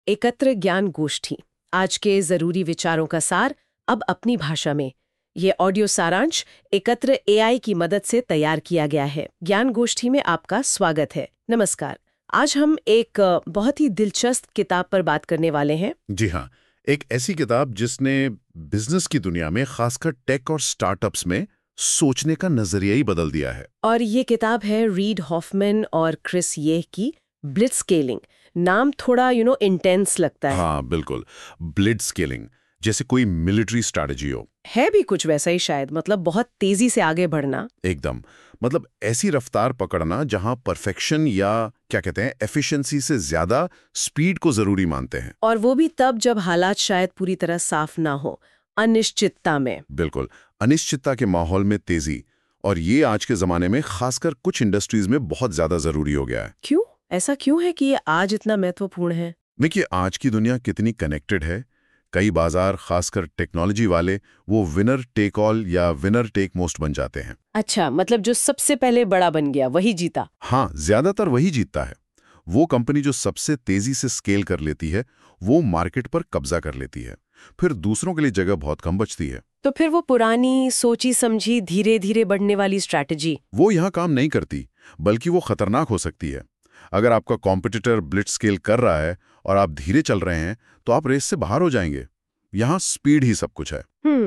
एकत्र ज्ञान गोष्ठी, आज के जरूरी विचारों का सार, अब अपनी भाषा में। ये ऑडियो सारांश एकत्र एआई की मदद से तैयार किया गया है। ज्ञान गोष्ठी में आपका स्वागत है। नमस्कार। आज हम एक बहुत ही दिलचस्प किताब पर बात करने वाले हैं। जी हाँ, एक ऐसी किताब जिसने बिजनेस की दुनिया में, खासकर टेक और स्टार्टअप्स में सोचने का नजरिया ही बदल दिया है। और ये किताब है रीड हॉफमैन और क्रिस येह की, ब्लिट्जस्केलिंग। नाम थोड़ा इंटेंस लगता हाँ बिल्कुल, ब्लिट्जस्केलिंग, जैसे कोई मिलिट्री स्ट्रैटेजी हो। है भी कुछ वैसा ही शायद, मतलब बहुत तेजी से आगे बढ़ना। एकदम, मतलब ऐसी रफ्तार पकड़ना जहां परफेक्शन या क्या कहते हैं, एफिशिएंसी से ज्यादा स्पीड को जरूरी मानते हैं। और वो भी तब जब हालात शायद पूरी तरह साफ ना हो, अनिश्चितता में। बिल्कुल, अनिश्चितता के माहौल में तेजी, और ये आज के जमाने में खासकर कुछ इंडस्ट्रीज में बहुत ज्यादा जरूरी हो गया है। क्यों? ऐसा क्यों है कि ये आज इतना महत्वपूर्ण है? देखिए, आज की दुनिया कितनी कनेक्टेड है। कई बाजार, खासकर टेक्नोलॉजी वाले, वो विनर टेक ऑल या विनर टेक मोस्ट बन जाते हैं। अच्छा, मतलब जो सबसे पहले बड़ा बन गया वही जीता। हाँ, ज्यादातर वही जीतता है। वो कंपनी जो सबसे तेजी से स्केल कर लेती है, वो मार्केट पर कब्जा कर लेती है। फिर दूसरों के लिए जगह बहुत कम बचती है। तो फिर वो पुरानी सोची समझी धीरे धीरे बढ़ने वाली स्ट्रैटेजी, वो यहाँ काम नहीं करती, बल्कि वो खतरनाक हो सकती है। अगर आपका कॉम्पिटिटर ब्लिट्ज स्केल कर रहा है और आप धीरे चल रहे हैं, तो आप रेस से बाहर हो जाएंगे। यहाँ स्पीड ही सब कुछ है।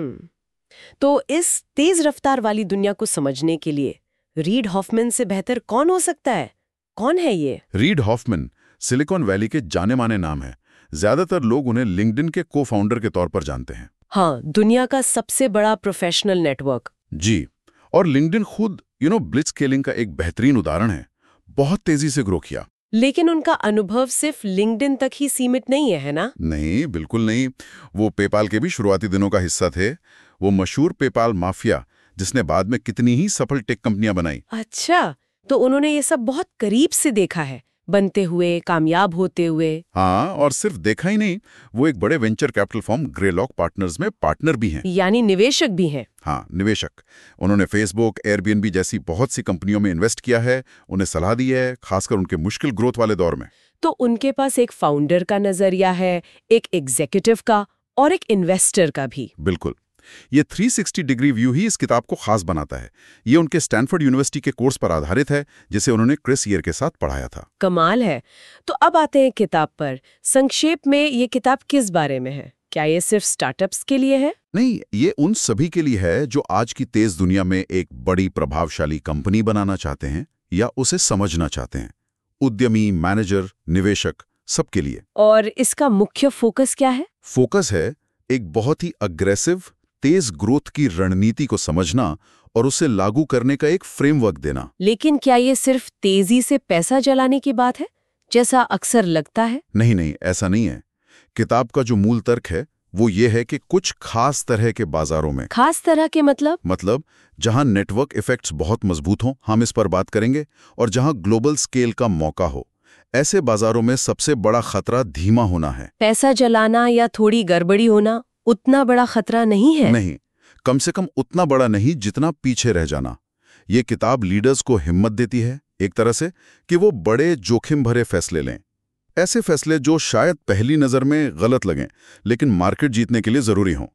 तो इस तेज रफ्तार वाली दुनिया को समझने के लिए रीड हॉफमैन से बेहतर कौन हो सकता है? कौन है ये? रीड हॉफमैन सिलिकॉन वैली के जाने माने नाम है। ज्यादातर लोग उन्हें लिंक्डइन के को फाउंडर के तौर पर जानते हैं। हाँ, दुनिया का सबसे बड़ा प्रोफेशनल नेटवर्क। जी, और लिंक्डइन खुद ब्लिट्ज स्केलिंग का एक बेहतरीन उदाहरण है। बहुत तेजी से ग्रो किया। लेकिन उनका अनुभव सिर्फ लिंक्डइन तक ही सीमित नहीं है ना? नहीं, बिल्कुल नहीं। वो पेपाल के भी शुरुआती दिनों का हिस्सा थे। वो मशहूर पेपाल माफिया, जिसने बाद में कितनी ही सफल टेक कंपनियां बनाई। अच्छा, तो उन्होंने ये सब बहुत करीब से देखा है, बनते हुए, कामयाब होते हुए। हाँ, और सिर्फ देखा ही नहीं, वो एक बड़े venture capital firm Greylock partners में पार्टनर भी हैं। यानी निवेशक भी हैं। हाँ, निवेशक। उन्होंने फेसबुक, एयरबीएनबी जैसी बहुत सी कंपनियों में इन्वेस्ट किया है, उन्हें सलाह दी है, खासकर उनके मुश्किल ग्रोथ वाले दौर में। तो उनके पास एक फाउंडर का नजरिया है, एक एग्जीक्यूटिव का और एक इन्वेस्टर का भी। बिल्कुल, ये 360 डिग्री व्यू ही इस किताब को खास बनाता है। ये उनके स्टैनफोर्ड यूनिवर्सिटी के कोर्स पर आधारित है, जिसे उन्होंने क्रिस येर के साथ पढ़ाया था। कमाल है। तो अब आते हैं किताब पर। संक्षेप में ये किताब किस बारे में है? क्या ये सिर्फ स्टार्टअप्स के लिए है? नहीं, ये उन सभी के लिए है जो आज की तेज दुनिया में एक बड़ी प्रभावशाली कंपनी बनाना चाहते हैं या उसे समझना चाहते हैं। उद्यमी, मैनेजर, निवेशक, सबके लिए। और इसका मुख्य फोकस क्या है? फोकस है एक बहुत ही अग्रेसिव, तेज ग्रोथ की रणनीति को समझना और उसे लागू करने का एक फ्रेमवर्क देना। लेकिन क्या ये सिर्फ तेजी से पैसा जलाने की बात है, जैसा अक्सर लगता है? नहीं नहीं, ऐसा नहीं है। किताब का जो मूल तर्क है वो ये है कि कुछ खास तरह के बाजारों में, खास तरह के मतलब जहां नेटवर्क इफेक्ट्स बहुत मजबूत हों, हम इस पर बात करेंगे, और जहां ग्लोबल स्केल का मौका हो, ऐसे बाजारों में सबसे बड़ा खतरा धीमा होना है। पैसा जलाना या थोड़ी गड़बड़ी होना उतना बड़ा खतरा नहीं है? नहीं, कम से कम उतना बड़ा नहीं जितना पीछे रह जाना। ये किताब लीडर्स को हिम्मत देती है, एक तरह से, कि वो बड़े जोखिम भरे फैसले लें। ऐसे फैसले जो शायद पहली नजर में गलत लगें, लेकिन मार्केट जीतने के लिए जरूरी हों।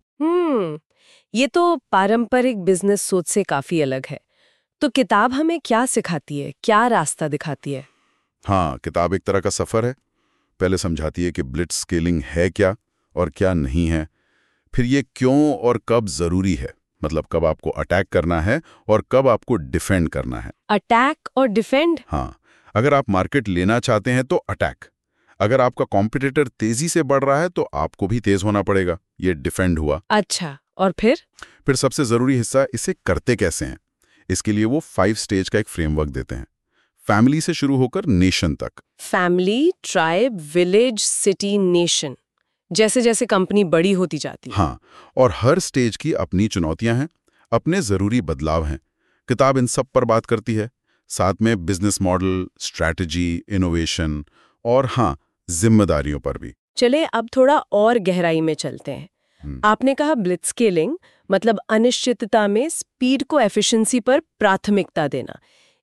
ये तो पारंपरिक बिजनेस सोच से काफी अलग है। तो किताब हमें क्या सिखाती है, क्या रास्ता दिखाती है? हाँ, किताब एक तरह का सफर है। पहले समझाती है कि ब्लिट्ज स्केलिंग है क्या और क्या नहीं है, फिर ये क्यों और कब जरूरी है, मतलब कब आपको अटैक करना है और कब आपको डिफेंड करना है। अटैक और डिफेंड? हाँ, अगर आप मार्केट लेना चाहते हैं तो अटैक। अगर आपका कॉम्पिटिटर तेजी से बढ़ रहा है तो आपको भी तेज होना पड़ेगा, ये डिफेंड हुआ। अच्छा, और फिर सबसे जरूरी हिस्सा, इसे करते कैसे हैं। इसके लिए वो 5 स्टेज का एक फ्रेमवर्क देते हैं, फैमिली से शुरू होकर नेशन तक। Family, tribe, village, city, nation, जैसे जैसे कंपनी बड़ी होती जाती है। हाँ, और हर स्टेज की अपनी चुनौतियां हैं, अपने जरूरी बदलाव हैं। किताब इन सब पर बात करती है, साथ में बिजनेस मॉडल, स्ट्रैटेजी, इनोवेशन और हाँ, जिम्मेदारियों पर भी। चले अब थोड़ा और गहराई में चलते हैं। आपने कहा ब्लिट्जस्केलिंग, मतलब अनिश्चितता में स्पीड को एफिशिएंसी पर प्राथमिकता देना।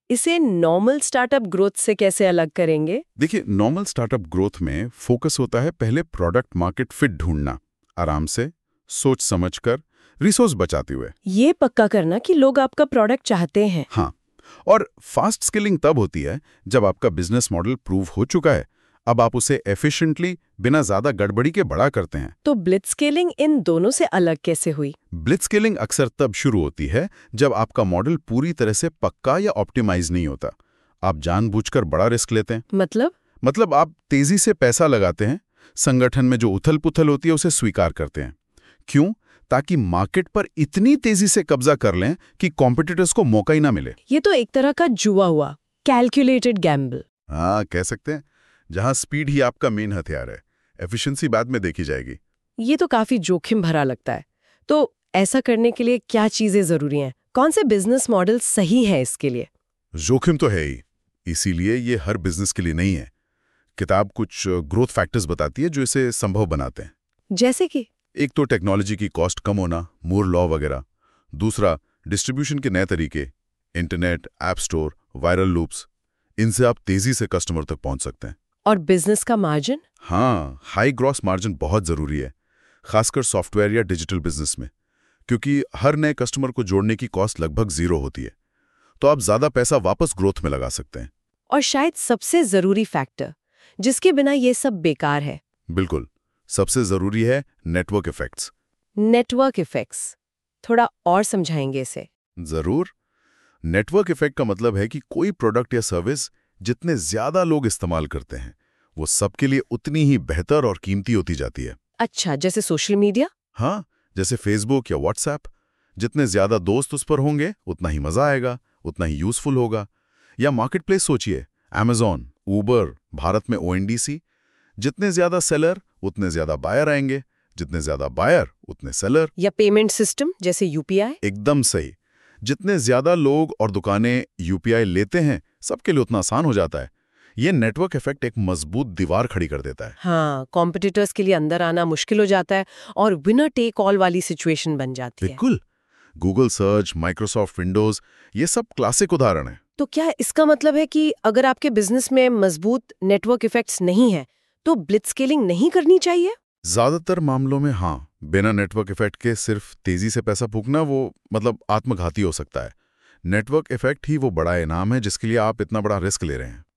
इसे नॉर्मल स्टार्टअप ग्रोथ से कैसे अलग करेंगे? देखिए, नॉर्मल स्टार्टअप ग्रोथ में फोकस होता है पहले प्रोडक्ट मार्केट फिट ढूंढना, आराम से, सोच समझकर, रिसोर्स बचाते हुए। ये पक्का करना कि लोग आपका प्रोडक्ट चाहते हैं। हाँ, और फास्ट स्केलिंग तब होती है जब आपका बिजनेस मॉडल प्रूव हो चुका है। अब आप उसे एफिशिएंटली, बिना ज्यादा गड़बड़ी के बड़ा करते हैं। तो ब्लिट्जस्केलिंग इन दोनों से अलग कैसे हुई? ब्लिट्जस्केलिंग अक्सर तब शुरू होती है जब आपका मॉडल पूरी तरह से पक्का या ऑप्टिमाइज नहीं होता। आप जानबूझकर बड़ा रिस्क लेते हैं। मतलब आप तेजी से पैसा लगाते हैं, संगठन में जो उथल-पुथल होती है उसे स्वीकार करते हैं। क्यों? ताकि मार्केट पर इतनी तेजी से कब्जा कर लें कि कॉम्पिटिटर्स को मौका ही ना मिले। ये तो एक तरह का जुआ हुआ, कैलकुलेटेड गैम्बल। हाँ, कह सकते हैं, जहां स्पीड ही आपका मेन हथियार है, एफिशिएंसी बाद में देखी जाएगी। ये तो काफी जोखिम भरा लगता है। तो ऐसा करने के लिए क्या चीजें जरूरी हैं? कौन से बिजनेस मॉडल सही है इसके लिए? जोखिम तो है ही, इसीलिए ये हर बिजनेस के लिए नहीं है। किताब कुछ ग्रोथ फैक्टर्स बताती है जो इसे संभव बनाते हैं। जैसे कि? एक तो टेक्नोलॉजी की कॉस्ट कम होना, मूर लॉ वगैरह। दूसरा, डिस्ट्रीब्यूशन के नए तरीके, internet, app store, viral loops. इनसे आप तेजी से कस्टमर तक पहुंच सकते हैं। और बिजनेस का मार्जिन? हाँ, हाई ग्रॉस मार्जिन बहुत जरूरी है, खासकर सॉफ्टवेयर या डिजिटल बिजनेस में, क्योंकि हर नए कस्टमर को जोड़ने की कॉस्ट लगभग 0 होती है। तो आप ज्यादा पैसा वापस ग्रोथ में लगा सकते हैं। और शायद सबसे जरूरी फैक्टर, जिसके बिना ये सब बेकार है। बिल्कुल, सबसे जरूरी है नेटवर्क इफेक्ट्स। नेटवर्क इफेक्ट्स, थोड़ा और समझाएंगे इसे? जरूर। नेटवर्क इफेक्ट का मतलब है कि कोई प्रोडक्ट या सर्विस जितने ज्यादा लोग इस्तेमाल करते हैं, वो सबके लिए उतनी ही बेहतर और कीमती होती जाती है। अच्छा, जैसे सोशल मीडिया? हाँ, जैसे फेसबुक या व्हाट्सएप। जितने ज्यादा दोस्त उस पर होंगे, उतना ही मजा आएगा, उतना ही यूजफुल होगा। या मार्केटप्लेस सोचिए, Amazon, Uber, भारत में ONDC। जितने ज्यादा सेलर, उतने ज्यादा बायर आएंगे, जितने ज्यादा बायर, उतने सेलर। या पेमेंट सिस्टम जैसे UPI? एकदम सही। जितने ज्यादा लोग और दुकानें UPI लेते हैं, सबके लिए उतना आसान हो जाता है। ये नेटवर्क इफेक्ट एक मजबूत दीवार खड़ी कर देता है। हाँ, कॉम्पिटिटर्स के लिए अंदर आना मुश्किल हो जाता है और विनर टेक ऑल वाली सिचुएशन बन जाती है। बिल्कुल। गूगल सर्च, माइक्रोसॉफ्ट विंडोज, ये सब क्लासिक उदाहरण है। तो क्या इसका मतलब है कि अगर आपके बिजनेस में मजबूत नेटवर्क इफेक्ट्स नहीं है, तो ब्लिट्जस्केलिंग नहीं करनी चाहिए? ज्यादातर मामलों में हाँ। बिना नेटवर्क इफेक्ट के सिर्फ तेजी से पैसा फूकना वो आत्मघाती हो सकता है। नेटवर्क इफेक्ट ही वो बड़ा इनाम है जिसके लिए आप इतना बड़ा रिस्क ले रहे हैं।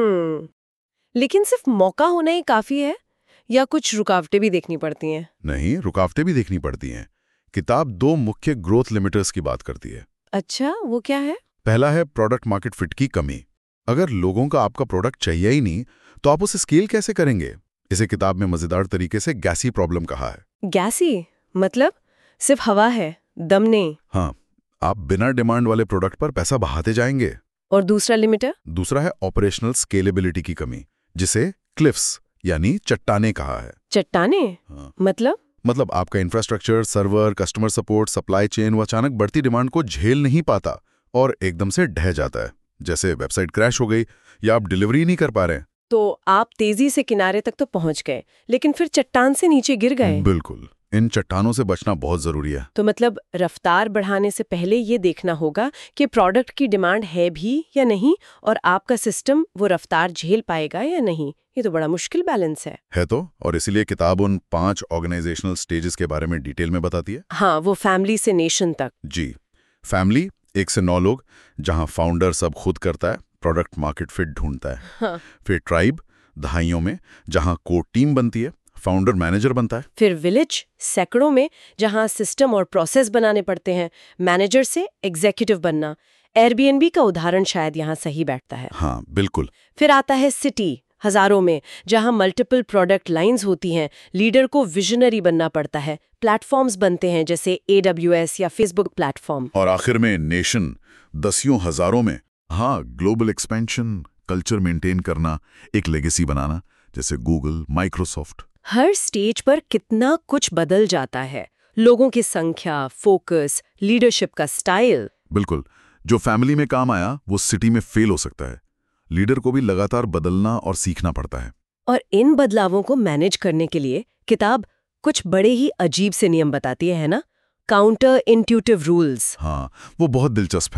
लेकिन सिर्फ मौका होना ही काफी है या कुछ रुकावटें भी देखनी पड़ती हैं? नहीं, रुकावटें भी देखनी पड़ती हैं। किताब 2 मुख्य ग्रोथ लिमिटर्स की बात करती है। अच्छा, वो क्या है? पहला है प्रोडक्ट मार्केट फिट की कमी। अगर लोगों का आपका प्रोडक्ट चाहिए ही नहीं, तो आप उसे स्केल कैसे करेंगे? इसे किताब में मजेदार तरीके से गैसी प्रॉब्लम कहा है। गैसी मतलब सिर्फ हवा है, दम नहीं? हाँ, आप बिना डिमांड वाले प्रोडक्ट पर पैसा बहाते जाएंगे। और दूसरा लिमिटर? दूसरा है ऑपरेशनल स्केलेबिलिटी की कमी, जिसे क्लिफ्स यानी चट्टाने कहा है। चट्टाने? हाँ। मतलब आपका infrastructure, server, customer support, supply chain वो अचानक बढ़ती डिमांड को झेल नहीं पाता और एकदम से ढह जाता है। जैसे वेबसाइट क्रैश हो गई या आप डिलीवरी नहीं कर पा रहे हैं। तो आप तेजी से किनारे तक तो पहुंच गए, लेकिन फिर चट्टान से नीचे गिर गए। बिल्कुल, इन चट्टानों से बचना बहुत जरूरी है। तो मतलब रफ्तार बढ़ाने से पहले ये देखना होगा कि प्रोडक्ट की डिमांड है भी या नहीं, और आपका सिस्टम वो रफ्तार झेल पाएगा या नहीं। ये तो बड़ा मुश्किल बैलेंस है तो, और इसीलिए किताब उन 5 ऑर्गेनाइजेशनल स्टेजेस के बारे में डिटेल में बताती है। हाँ, वो फैमिली से नेशन तक। जी, फैमिली 1 से 9 लोग, जहां फाउंडर सब खुद करता है, प्रोडक्ट मार्केट फिट ढूंढता है। हाँ। फिर ट्राइब, दहाइयों में, जहां कोर टीम बनती है, फाउंडर मैनेजर बनता है। फिर विलेज, सैकड़ों में, जहां सिस्टम और प्रोसेस बनाने पड़ते हैं, मैनेजर से एग्जीक्यूटिव बनना। एयरबीएनबी का उदाहरण शायद यहाँ सही बैठता है। हाँ, बिल्कुल। फिर आता है सिटी, हजारों में, जहां मल्टीपल प्रोडक्ट लाइंस होती हैं, लीडर को विजनरी बनना पड़ता है, प्लेटफॉर्म्स बनते हैं जैसे AWS या फेसबुक प्लेटफॉर्म। और आखिर में नेशन, दसियों हजारों में। हाँ, ग्लोबल एक्सपेंशन, कल्चर मेंटेन करना, एक लेगेसी बनाना, जैसे गूगल, माइक्रोसॉफ्ट। हर स्टेज पर कितना कुछ बदल जाता है, लोगों की संख्या, फोकस, लीडरशिप का स्टाइल। बिल्कुल, जो फैमिली में काम आया वो सिटी में फेल हो सकता है। लीडर को भी लगातार बदलना और सीखना पड़ता है। और इन बदलावों को मैनेज करने के लिए किताब कुछ बड़े ही अजीब से नियम बताती है ना, काउंटर इंट्यूटिव रूल्स। हाँ, वो बहुत दिलचस्प हैं।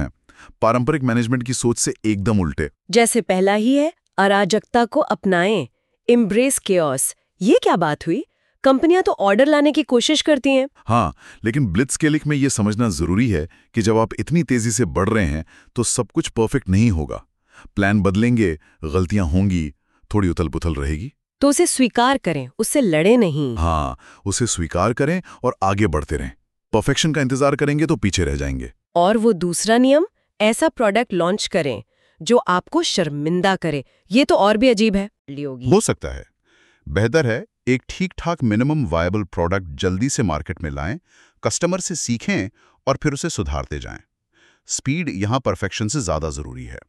पारंपरिक मैनेजमेंट की सोच से एकदम उल्टे। जैसे पहला ही है, अराजकता को अपनाएं, एम्ब्रेस केओस। ये क्या बात हुई? कंपनियां तो ऑर्डर लाने की कोशिश करती हैं। हाँ, लेकिन ब्लिट्जस्केलिंग में ये समझना जरूरी है कि जब आप इतनी तेजी से बढ़ रहे हैं तो सब कुछ परफेक्ट नहीं होगा। प्लान बदलेंगे, गलतियां होंगी, थोड़ी उथल-पुथल रहेगी। तो उसे स्वीकार करें, उससे लड़े नहीं। हाँ, उसे स्वीकार करें और आगे बढ़ते रहें। परफेक्शन का इंतजार करेंगे तो पीछे रह जाएंगे। और वो दूसरा नियम, ऐसा प्रोडक्ट लॉन्च करें जो आपको शर्मिंदा करे। ये तो और भी अजीब है। हो सकता है। बेहतर है एक ठीक-ठाक मिनिमम वायबल प्रोडक्ट जल्दी से मार्केट में लाएं, कस्टमर से सीखें और फिर उसे सुधारते जाएं। स्पीड यहां परफेक्शन से ज्यादा जरूरी है।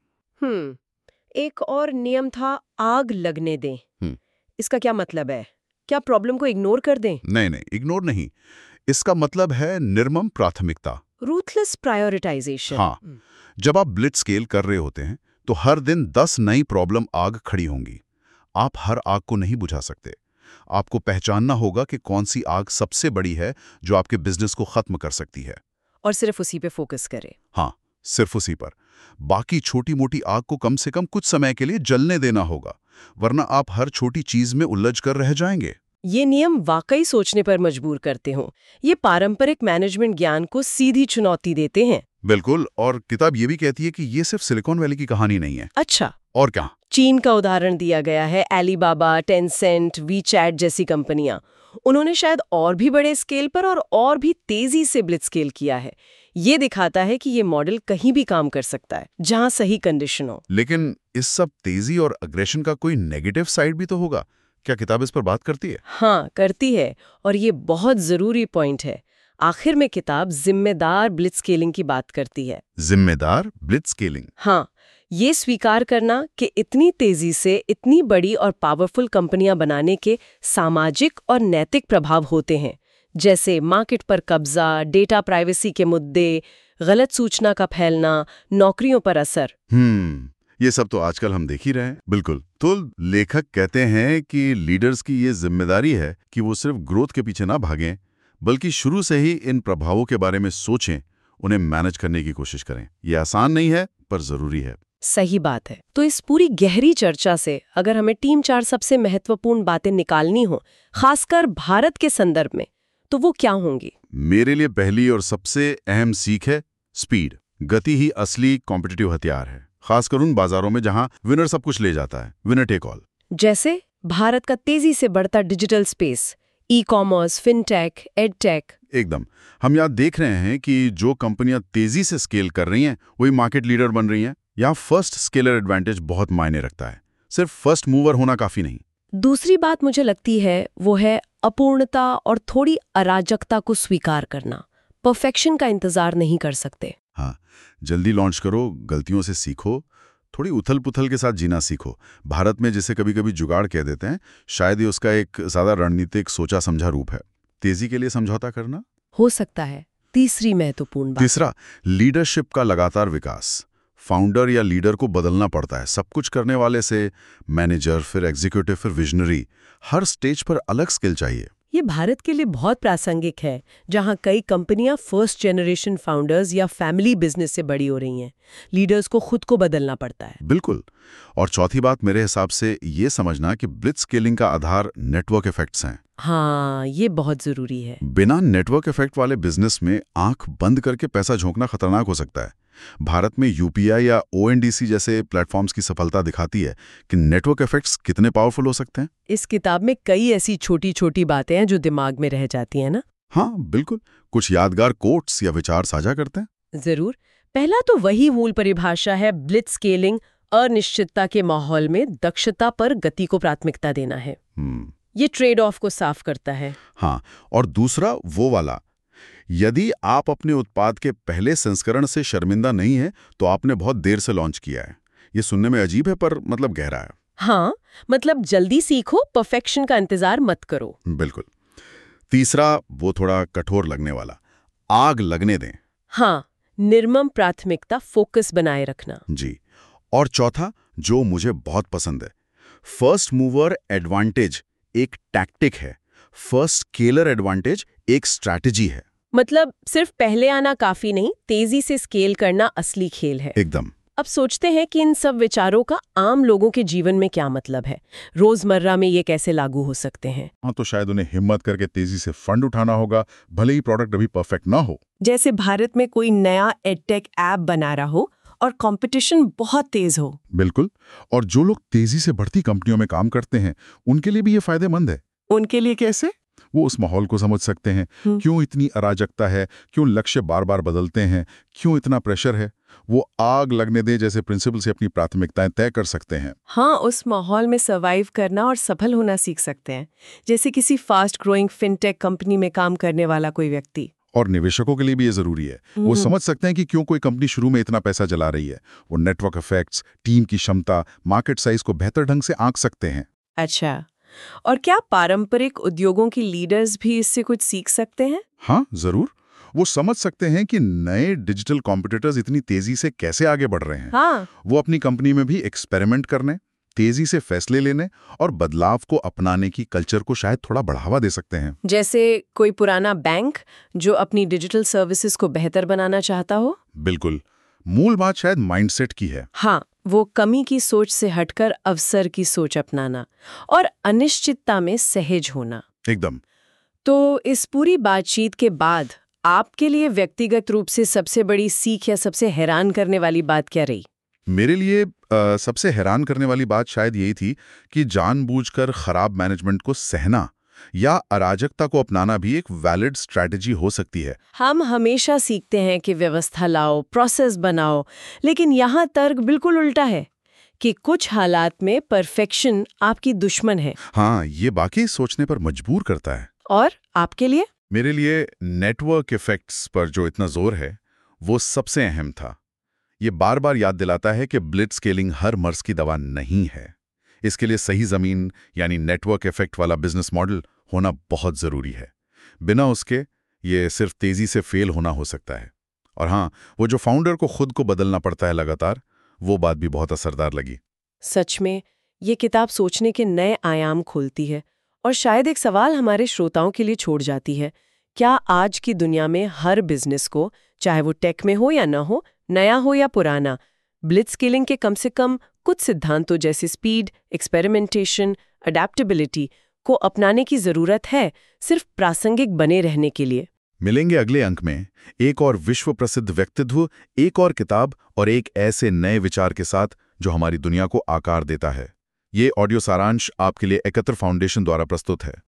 एक और नियम था, आग लगने दें। इसका क्या मतलब है? क्या प्रॉब्लम को इग्नोर कर दें? नहीं, इग्नोर नहीं। इसका मतलब है निर्मम प्राथमिकता, रूथलेस प्रायोरिटाइजेशन। हाँ, जब आप ब्लिट्ज स्केल कर रहे होते हैं तो हर दिन 10 नई प्रॉब्लम आग खड़ी होंगी। आप हर आग को नहीं बुझा सकते। आपको पहचानना होगा कि कौन सी आग सबसे बड़ी है जो आपके बिजनेस को खत्म कर सकती है। और सिर्फ उसी पे फोकस करें। हाँ, सिर्फ उसी पर। बाकी छोटी मोटी आग को कम से कम कुछ समय के लिए जलने देना होगा, वरना आप हर छोटी चीज में उलझ कर रह जाएंगे। ये नियम वाकई सोचने पर मजबूर करते हों। ये पारंपरिक मैनेजमेंट ज्ञान को सीधी चुनौती देते हैं। बिल्कुल, और किताब ये भी कहती है कि ये सिर्फ सिलिकॉन वैली की कहानी नहीं है। अच्छा, और क्या? चीन का उदाहरण दिया गया है। एलीबाबा, टेंसेंट, वीचैट जैसी कंपनियां, उन्होंने शायद और भी बड़े स्केल पर और भी तेजी से ब्लिट्ज स्केल किया है। ये दिखाता है कि ये मॉडल कहीं भी काम कर सकता है, जहां सही कंडीशन हो। लेकिन इस सब तेजी और अग्रेशन का कोई नेगेटिव साइड भी तो होगा। क्या किताब इस पर बात करती है? हाँ, करती है, और ये बहुत जरूरी पॉइंट है। आखिर में किताब जिम्मेदार ब्लिट्ज स्केलिंग की बात करती है। जिम्मेदार ब्लिट्ज स्केलिंग? हाँ, ये स्वीकार करना कि इतनी तेजी से इतनी बड़ी और पावरफुल कंपनियां बनाने के सामाजिक और नैतिक प्रभाव होते हैं, जैसे मार्केट पर कब्जा, डेटा प्राइवेसी के मुद्दे, गलत सूचना का फैलना, नौकरियों पर असर। ये सब तो आजकल हम देख ही रहे हैं। बिल्कुल। तो लेखक कहते हैं कि लीडर्स की ये जिम्मेदारी है कि वो सिर्फ ग्रोथ के पीछे ना भागें, बल्कि शुरू से ही इन प्रभावों के बारे में सोचें, उन्हें मैनेज करने की कोशिश करें। ये आसान नहीं है, पर जरूरी है। सही बात है। तो इस पूरी गहरी चर्चा से अगर हमें टीम 4 सबसे महत्वपूर्ण बातें निकालनी हो, खासकर भारत के संदर्भ में, तो वो क्या होंगी? मेरे लिए पहली और सबसे अहम सीख है स्पीड। गति ही असली कॉम्पिटिटिव हथियार है, खासकर उन बाजारों में जहां विनर सब कुछ ले जाता है, विनर टेक ऑल। जैसे भारत का तेजी से बढ़ता digital space, e commerce, fintech, edtech. एकदम। हम यहाँ देख रहे हैं कि जो कंपनियां तेजी से स्केल कर रही हैं वही मार्केट लीडर बन रही हैं। यहाँ फर्स्ट स्केलर एडवांटेज बहुत मायने रखता है, सिर्फ फर्स्ट मूवर होना काफी नहीं। दूसरी बात मुझे लगती है वो है अपूर्णता और थोड़ी अराजकता को स्वीकार करना। परफेक्शन का इंतजार नहीं कर सकते। हाँ, जल्दी लॉन्च करो, गलतियों से सीखो, थोड़ी उथल पुथल के साथ जीना सीखो। भारत में जिसे कभी कभी जुगाड़ कह देते हैं, शायद ये उसका एक ज्यादा रणनीतिक सोचा समझा रूप है। तेजी के लिए समझौता करना हो सकता है। तीसरी महत्वपूर्ण बात, तीसरा, लीडरशिप का लगातार विकास। फाउंडर या लीडर को बदलना पड़ता है। सब कुछ करने वाले से मैनेजर, फिर एग्जीक्यूटिव, फिर विजनरी, हर स्टेज पर अलग स्किल चाहिए। ये भारत के लिए बहुत प्रासंगिक है, जहां कई कंपनियां फर्स्ट जनरेशन फाउंडर्स या फैमिली बिजनेस से बड़ी हो रही हैं। लीडर्स को खुद को बदलना पड़ता है। बिल्कुल। और चौथी बात मेरे हिसाब से ये समझना कि ब्लिट्ज स्केलिंग का आधार नेटवर्क इफेक्ट्स हैं। हाँ, ये बहुत जरूरी है। बिना नेटवर्क इफेक्ट वाले बिजनेस में आंख बंद करके पैसा झोंकना खतरनाक हो सकता है। भारत में यूपीआई या ओएनडीसी जैसे प्लेटफॉर्म्स की सफलता दिखाती है कि नेटवर्क इफेक्ट्स कितने पावरफुल हो सकते हैं। इस किताब में कई ऐसी छोटी छोटी बातें हैं जो दिमाग में रह जाती हैं ना। हाँ, बिल्कुल। कुछ यादगार कोट्स या विचार साझा करते हैं। जरूर। पहला तो वही मूल परिभाषा है, ब्लिट्ज स्केलिंग अनिश्चितता के माहौल में दक्षता पर गति को प्राथमिकता देना है। ये ट्रेड ऑफ को साफ करता है। हाँ, और दूसरा वो वाला, यदि आप अपने उत्पाद के पहले संस्करण से शर्मिंदा नहीं है तो आपने बहुत देर से लॉन्च किया है। ये सुनने में अजीब है पर मतलब गहरा है। हाँ, मतलब जल्दी सीखो, परफेक्शन का इंतजार मत करो। बिल्कुल। तीसरा, वो थोड़ा कठोर लगने वाला, आग लगने दें। हाँ, निर्मम प्राथमिकता, फोकस बनाए रखना। जी। और चौथा, जो मुझे बहुत पसंद है, फर्स्ट मूवर एडवांटेज एक टैक्टिक है, फर्स्ट स्केलर एडवांटेज एक स्ट्रैटेजी है। मतलब सिर्फ पहले आना काफी नहीं, तेजी से स्केल करना असली खेल है। एकदम। अब सोचते हैं कि इन सब विचारों का आम लोगों के जीवन में क्या मतलब है, रोजमर्रा में ये कैसे लागू हो सकते हैं। हाँ, तो शायद उन्हें हिम्मत करके तेजी से फंड उठाना होगा, भले ही प्रोडक्ट अभी परफेक्ट ना हो। जैसे भारत में कोई नया एडटेक ऐप बना रहा हो और कंपटीशन बहुत तेज हो। बिल्कुल। और जो लोग तेजी से बढ़ती कंपनियों में काम करते हैं, उनके लिए भी ये फायदेमंद है। उनके लिए कैसे? वो उस माहौल को समझ सकते हैं, क्यों इतनी अराजकता है, क्यों लक्ष्य बार बार बदलते हैं, क्यों इतना प्रेशर है। वो आग लगने दे जैसे प्रिंसिपल से अपनी प्राथमिकताएं तय कर सकते हैं। हाँ, उस माहौल में सर्वाइव करना और सफल होना सीख सकते हैं, जैसे किसी फास्ट ग्रोइंग फिनटेक कंपनी में काम करने वाला कोई व्यक्ति। और निवेशकों के लिए भी ये जरूरी है। वो समझ सकते हैं कि क्यों कोई कंपनी शुरू में इतना पैसा जला रही है। वो नेटवर्क इफेक्ट्स, टीम की क्षमता, मार्केट साइज को बेहतर ढंग से आंक सकते हैं। अच्छा, और क्या पारंपरिक उद्योगों की लीडर्स भी इससे कुछ सीख सकते हैं? हाँ, जरूर। वो समझ सकते हैं कि नए डिजिटल कॉम्पिटिटर्स इतनी तेजी से कैसे आगे बढ़ रहे हैं। हाँ। वो अपनी कंपनी में भी एक्सपेरिमेंट करने, तेजी से फैसले लेने और बदलाव को अपनाने की कल्चर को शायद थोड़ा बढ़ावा दे सकते हैं। जैसे कोई पुराना बैंक जो अपनी डिजिटल सर्विसेज को बेहतर बनाना चाहता हो। बिल्कुल। मूल बात शायद माइंडसेट की है। हाँ, वो कमी की सोच से हटकर अवसर की सोच अपनाना और अनिश्चितता में सहज होना। एकदम। तो इस पूरी बातचीत के बाद आपके लिए व्यक्तिगत रूप से सबसे बड़ी सीख या सबसे हैरान करने वाली बात क्या रही? मेरे लिए सबसे हैरान करने वाली बात शायद यही थी कि जानबूझकर खराब मैनेजमेंट को सहना या अराजकता को अपनाना भी एक वैलिड स्ट्रैटेजी हो सकती है। हम हमेशा सीखते हैं कि व्यवस्था लाओ, प्रोसेस बनाओ, लेकिन यहाँ तर्क बिल्कुल उल्टा है कि कुछ हालात में परफेक्शन आपकी दुश्मन है। हाँ, ये बाकी सोचने पर मजबूर करता है। और आपके लिए? मेरे लिए नेटवर्क इफेक्ट्स पर जो इतना जोर है, वो सबसे अहम था। ये बार बार याद दिलाता है कि ब्लिट्ज स्केलिंग हर मर्ज की दवा नहीं है। इसके लिए सही जमीन यानी नेटवर्क इफेक्ट वाला बिजनेस मॉडल होना बहुत जरूरी है। बिना उसके ये सिर्फ तेजी से फेल होना हो सकता है। और हाँ, वो जो फाउंडर को खुद को बदलना पड़ता है लगातार, वो बात भी बहुत असरदार लगी। सच में ये किताब सोचने के नए आयाम खोलती है और शायद एक सवाल हमारे श्रोताओं के लिए छोड़ जाती है। क्या आज की दुनिया में हर बिजनेस को, चाहे वो टेक में हो या ना हो, नया हो या पुराना, ब्लिट्ज स्केलिंग के कम से कम कुछ सिद्धांतों जैसे स्पीड, एक्सपेरिमेंटेशन, अडेप्टेबिलिटी को अपनाने की जरूरत है, सिर्फ प्रासंगिक बने रहने के लिए? मिलेंगे अगले अंक में एक और विश्व प्रसिद्ध व्यक्तित्व, एक और किताब और एक ऐसे नए विचार के साथ जो हमारी दुनिया को आकार देता है। ये ऑडियो सारांश आपके लिए एकत्र फाउंडेशन द्वारा प्रस्तुत है।